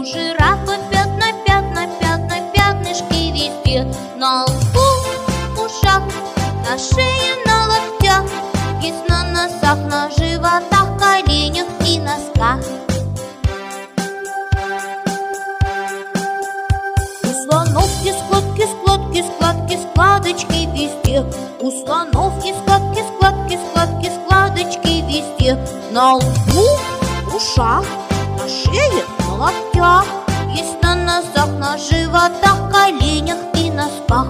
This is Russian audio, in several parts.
жирафа пятна, пятна, пятна, пятнышки везде. На лбу, ушах, на шее, на локтях, есть на носах, на животах, коленях и носках. У слонов есть складки, складки, складки, складочки везде. У слонов есть складки, складки, складки, складочки везде. На лбу, ушах, на шее, на локтях, есть на носах, на животах, коленях и носках.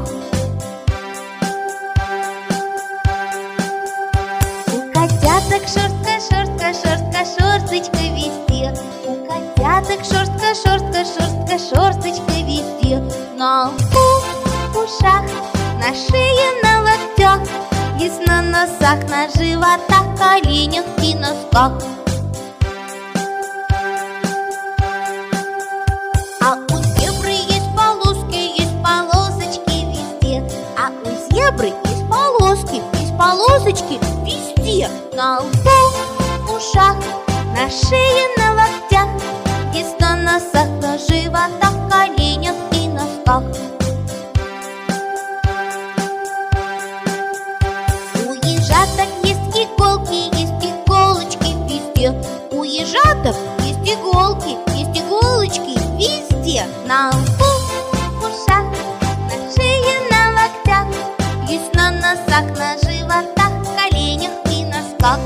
У котяток шерстка, шерстка, шерстка, шерсточка везде. У котяток шерстка, шерстка, шерстка, шерсточка везде. На лбу, ушах, на шее, на локтях, есть на носах, на животах, коленях и носках. А у зебры есть полосочки везде. А у зебры есть полосочки везде. На лбу, ушах, на шее, на локтях, есть на носах, на животах, коленях и носках. У ежаток есть иголочки везде. У ежаток есть иголочки везде. На лбу, ушах, на шее, на локтях, есть на носах, на животах, коленях и носках.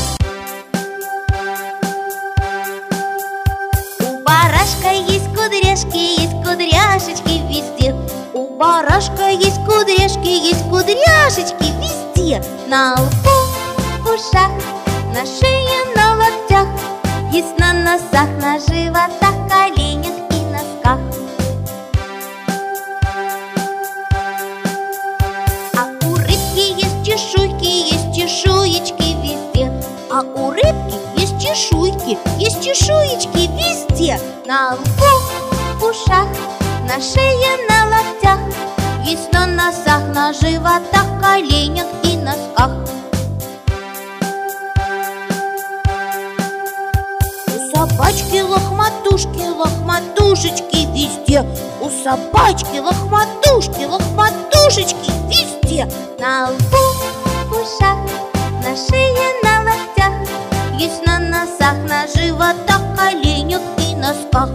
У барашка есть кудряшечки везде. У барашка есть кудряшечки везде. На лбу, ушах, на шее, на локтях, есть на носах, на животах, коленях и носках. А у рыбки есть чешуечки везде. А у рыбки есть чешуечки везде. На лбу, ушах, на шее, на локтях, есть на носах, на животах, коленях и носках. У собачки лохматушки, лохматушечки везде. У собачки лохматушки, лохматушечки везде. На лбу, ушах, на шее, на локтях, есть на носах, на животах, коленях и носках.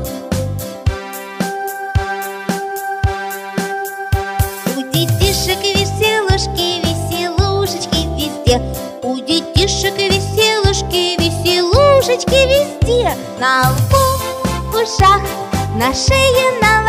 У детишек веселушки, веселушечки везде. У детишек веселушки, веселушечки везде. На лбу, ушах, на шее, на